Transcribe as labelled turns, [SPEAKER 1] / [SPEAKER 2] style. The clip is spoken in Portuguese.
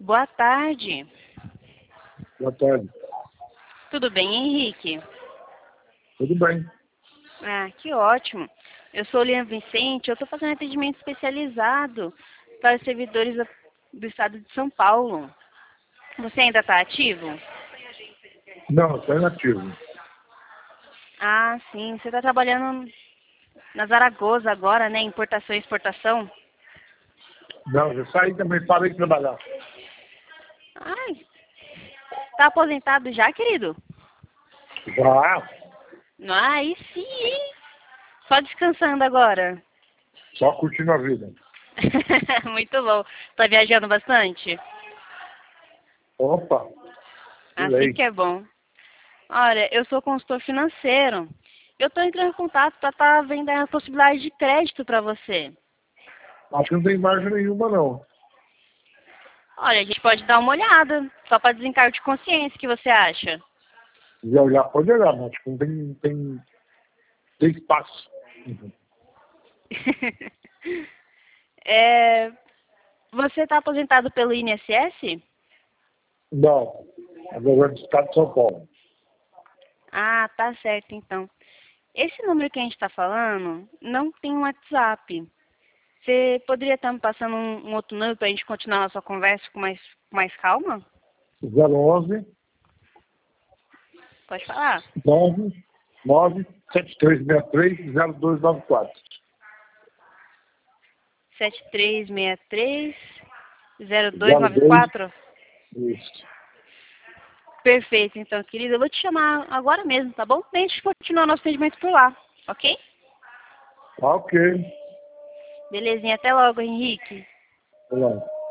[SPEAKER 1] Boa tarde.
[SPEAKER 2] Boa tarde.
[SPEAKER 1] Tudo bem, Henrique?
[SPEAKER 2] Tudo bem.
[SPEAKER 1] Ah, que ótimo. Eu sou Liana Vicente, eu estou fazendo atendimento especializado para os servidores do estado de São Paulo. Você ainda está ativo?
[SPEAKER 2] Não, está inativo.
[SPEAKER 1] Ah, sim. Você está trabalhando na Zaragoza agora, né? Importação e exportação?
[SPEAKER 2] Não, já saí também, parei de trabalhar.
[SPEAKER 1] Ai, tá aposentado já, querido?
[SPEAKER 2] Já,
[SPEAKER 1] Aí sim, hein? Só descansando agora.
[SPEAKER 2] só curtindo a vida.
[SPEAKER 1] Muito bom. Tá viajando bastante?
[SPEAKER 2] Opa, que
[SPEAKER 1] Assim
[SPEAKER 2] lei.
[SPEAKER 1] que é bom. Olha, eu sou consultor financeiro. Eu estou entrando em contato para estar vendo a possibilidade de crédito para você.
[SPEAKER 2] Acho que não tem margem nenhuma, não.
[SPEAKER 1] Olha, a gente pode dar uma olhada, só para desencargo de consciência, o que você acha?
[SPEAKER 2] Se quiser olhar, pode olhar, mas acho que não tem espaço.
[SPEAKER 1] É, você está aposentado pelo INSS?
[SPEAKER 2] Não, é governo do estado de São Paulo.
[SPEAKER 1] Ah, tá certo então. Esse número que a gente está falando não tem um WhatsApp. Você poderia estar me passando um outro número para a gente continuar a nossa conversa com mais calma?
[SPEAKER 2] 011
[SPEAKER 1] Pode falar.
[SPEAKER 2] 99 7363 0294.
[SPEAKER 1] 7363
[SPEAKER 2] 02.
[SPEAKER 1] 0294.
[SPEAKER 2] Isso.
[SPEAKER 1] Perfeito, então, querida. Eu vou te chamar agora mesmo, tá bom? A gente continua nosso atendimento por lá, ok?
[SPEAKER 2] Ok.
[SPEAKER 1] Belezinha. Até logo, Henrique.
[SPEAKER 2] Olá.